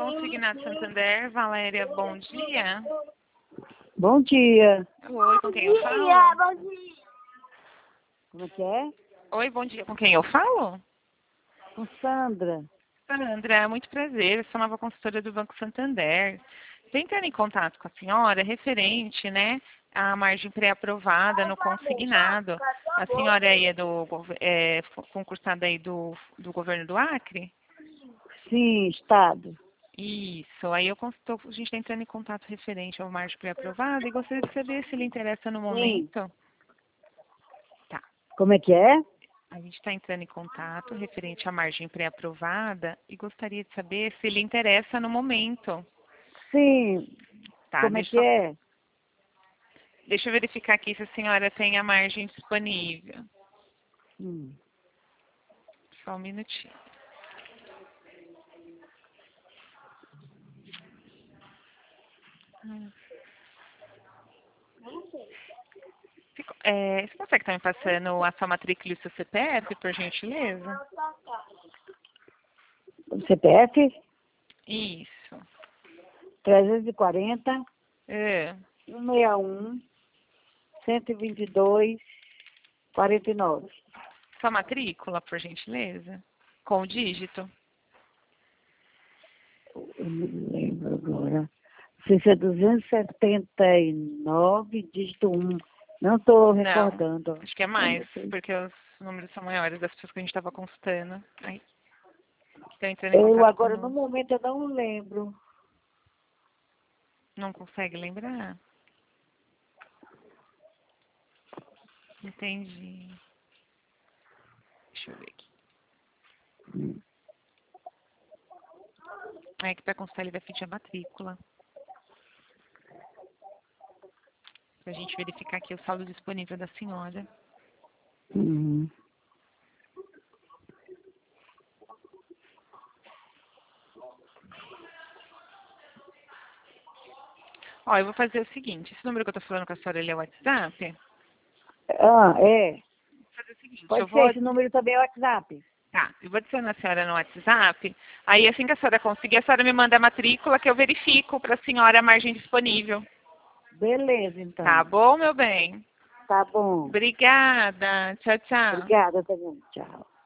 Consignado Santander, Valéria, bom dia. Bom dia. Oi, com quem eu falo? Bom dia. Como é que é? Oi, bom dia, com quem eu falo? Com Sandra. Sandra, muito prazer, eu sou nova consultora do Banco Santander. Estou entrando em contato com a senhora referente, né, à margem pré-aprovada no consignado. A senhora aí é concursada aí do governo do Acre? Sim, Estado. Isso, aí a gente está entrando em contato referente ao margem pré-aprovada e gostaria de saber se lhe interessa no momento. Tá. Como é que é? A gente está entrando em contato referente à margem pré-aprovada e gostaria de saber se lhe interessa no momento. Sim. Tá, Como é que é? Deixa eu verificar aqui se a senhora tem a margem disponível. Só um minutinho. Você consegue estar me passando a sua matrícula e o seu CPF, por gentileza? O CPF? Isso. 340 É. 161 122 49. Sua matrícula, por gentileza? Com o dígito? Eu não lembro agora. Não sei se é 279, dígito 1. Não estou Não, recordando. acho que é mais, porque os números são maiores das pessoas que a gente estava consultando. Aí, estão entrando em Eu contato agora, no conosco. momento, eu não lembro. Não consegue lembrar? Entendi. Deixa eu ver aqui. É que para consultar ele vai pedir a matrícula. Para a gente verificar aqui o saldo disponível da senhora. Uhum. Ó, eu vou fazer o seguinte. Esse número que eu tô falando com a senhora, ele é o WhatsApp? Ah, é. Vou fazer o seguinte. Eu Pode ser, vou... esse número também é WhatsApp. Tá, eu vou adicionar a senhora no WhatsApp. Aí, assim que a senhora conseguir, a senhora me manda a matrícula que eu verifico para a senhora a margem disponível. Beleza, Tá então. bom, meu bem? Tá bom. Obrigada. Tchau, tchau. Obrigada também. Tchau.